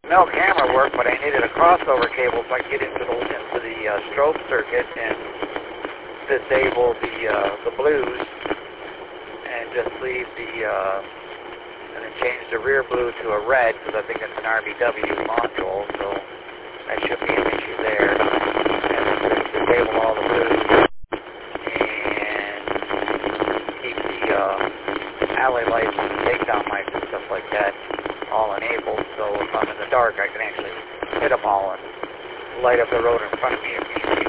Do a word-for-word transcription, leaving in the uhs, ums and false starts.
no camera work, but I needed a crossover cable so I could get into the into the uh, strobe circuit and disable the uh, the blues and just leave the uh, and then change the rear blue to a red because I think it's an R B W module, so that should be an issue there. And then just disable all the blues and keep the uh, alley lights and takedown lights and stuff like that all enabled, so if I'm in the dark I can actually hit them all and light up the road in front of me if need be.